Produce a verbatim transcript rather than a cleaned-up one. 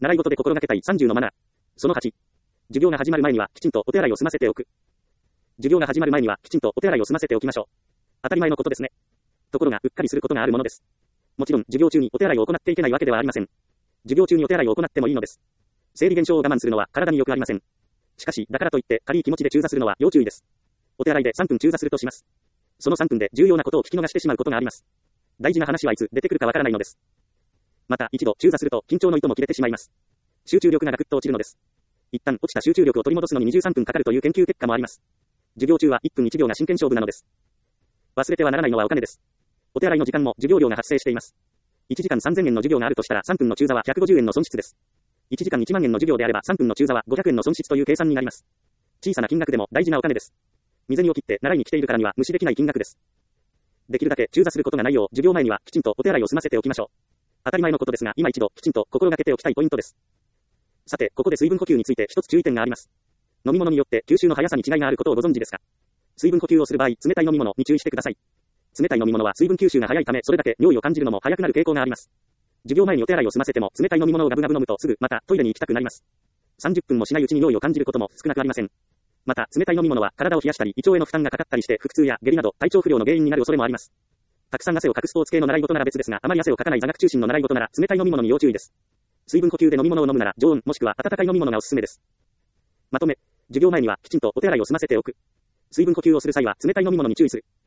習い事で心がけたいさんじゅうのマナー。そのはち。授業が始まる前にはきちんとお手洗いを済ませておく。授業が始まる前にはきちんとお手洗いを済ませておきましょう。当たり前のことですね。ところが、うっかりすることがあるものです。もちろん、授業中にお手洗いを行っていけないわけではありません。授業中にお手洗いを行ってもいいのです。生理現象を我慢するのは体に良くありません。しかし、だからといって軽い気持ちで中座するのは要注意です。お手洗いでさんぷん中座するとします。そのさんぷんで重要なことを聞き逃してしまうことがあります。大事な話はいつ出てくるかわからないのです。また、一度中座すると緊張の糸も切れてしまいます。集中力がガクッと落ちるのです。一旦落ちた集中力を取り戻すのににじゅうさんぷんかかるという研究結果もあります。授業中はいっぷんいちびょうが真剣勝負なのです。忘れてはならないのはお金です。お手洗いの時間も授業料が発生しています。いちじかんさんぜんえんの授業があるとしたらさんぷんの中座はひゃくごじゅうえんの損失です。いちじかんいちまんえんの授業であればさんぷんの中座はごひゃくえんの損失という計算になります。小さな金額でも大事なお金です。身銭を切って習いに来ているからには無視できない金額です。できるだけ中座することがないよう授業前にはきちんとお手洗いを済ませておきましょう。当たり前のことですが今一度きちんと心がけておきたいポイントです。さて、ここで水分補給について一つ注意点があります。飲み物によって吸収の速さに違いがあることをご存知ですか？水分補給をする場合、冷たい飲み物に注意してください。冷たい飲み物は水分吸収が早いため、それだけ尿意を感じるのも早くなる傾向があります。授業前にお手洗いを済ませても、冷たい飲み物をガブガブ飲むとすぐまたトイレに行きたくなります。さんじゅっぷんもしないうちに尿意を感じることも少なくありません。また、冷たい飲み物は体を冷やしたり、胃腸への負担がかかったりして腹痛や下痢など体調不良の原因になる恐れもあります。たくさん汗をかくスポーツ系の習い事なら別ですが、あまり汗をかかない座学中心の習い事なら冷たい飲み物に要注意です。水分補給で飲み物を飲むなら常温もしくは温かい飲み物がおすすめです。まとめ、授業前にはきちんとお手洗いを済ませておく。水分補給をする際は冷たい飲み物に注意する。